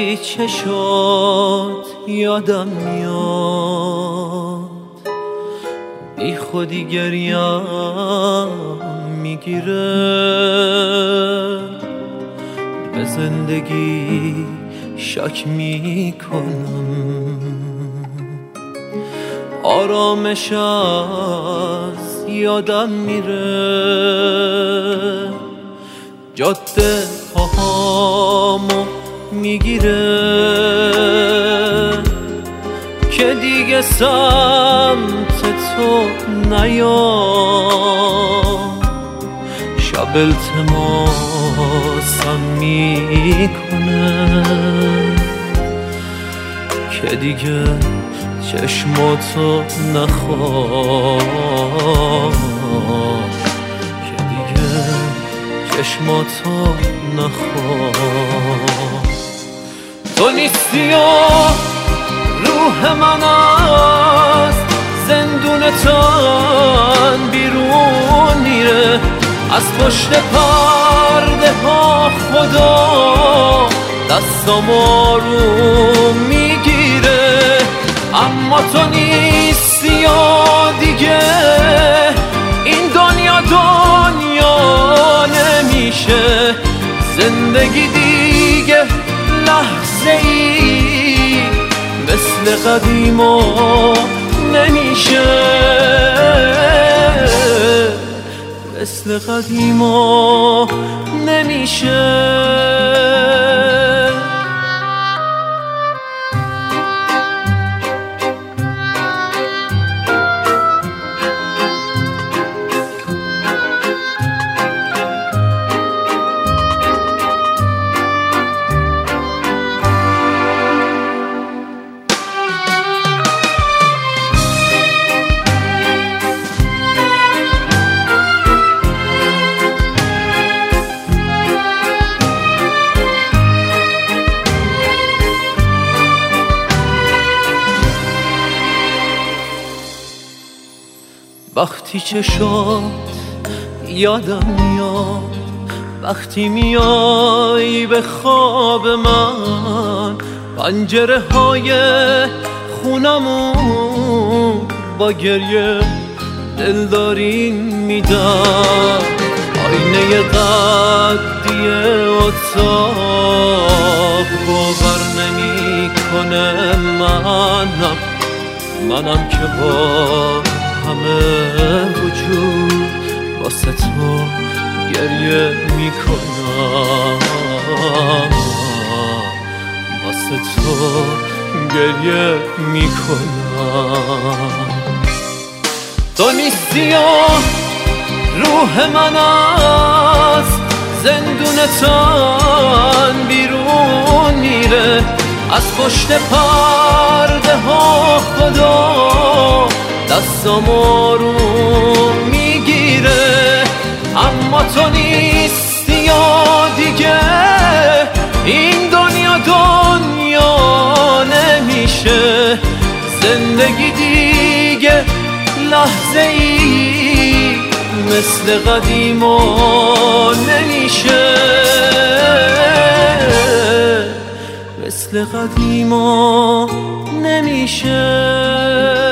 وقتی چشات یادم میاد بی خودی گریم میگیره، به زندگی شک میکنم، آرامش از یادم میره، جاده پاهامو میگیره که دیگه سمت تو نیام، شب التماسم میکنه که دیگه چشماتو نخوام، که دیگه چشماتو نخوام. تو نیستی و روح من از زندون تن بیرون میره، از پشت پرده ها خدا دستم آروم میگیره، اما تو نیستی و دیگه این دنیا نمیشه، زندگی دیگه لحظه ای مثل قدیما نمیشه، مثل قدیما نمیشه. وقتی چشات یادم میاد، وقتی میای به خواب من، پنجره های خونمون با گریه دلداری میدن، آینه قدی اتاق باور نمیکنه منم که با همه وجود واسه تو گریه میکنم، واسه تو گریه میکنم. تو نیستی و روح من از زندون تن بیرون میره، از پشت پرده ها خدا دستم آروم میگیره، اما تو نیستی و دیگه این دنیا نمیشه، زندگی دیگه لحظه ای مثل قدیما نمیشه، مثل قدیما نمیشه.